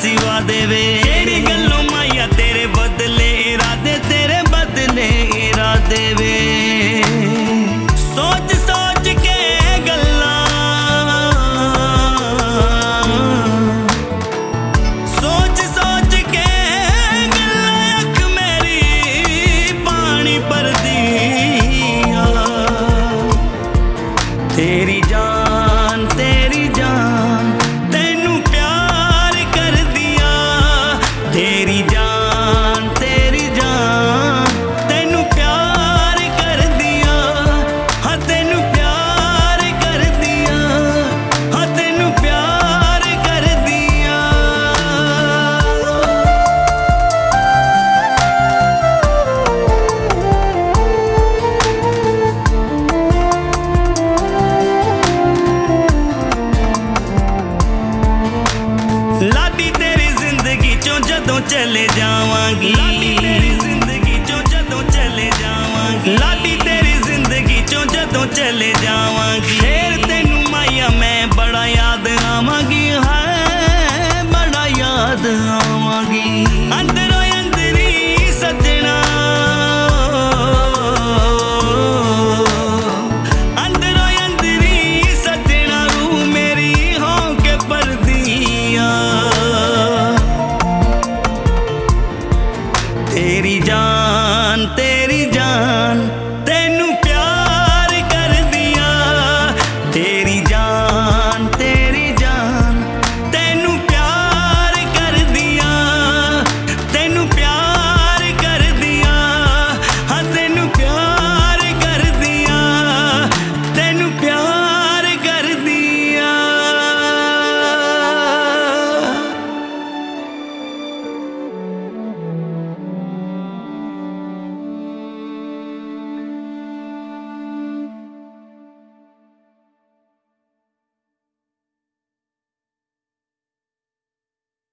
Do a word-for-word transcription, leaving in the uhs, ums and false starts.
सिवा देवे। तेरी गल्लों माया तेरे बदले इरादे, तेरे बदले इरादे वे। सोच सोच के गल्ला, सोच सोच के गल्ला अख मेरी पानी भरदी आ। तेरी जान तेरी जान तेनू प्यार कर दिया। तेरी जान तेरी जान तेनू प्यार कर दिया। हाँ तेनू प्यार कर दिया, हाँ तेनू प्यार कर दिया। लाडी तेरी जिंदगी चों जदों चले जावांगी, लाडी तेरी जिंदगी चों जदों चले जावांगी, लाडी तेरी जिंदगी चों जदों चले जावांगी। फिर तेनू माया मैं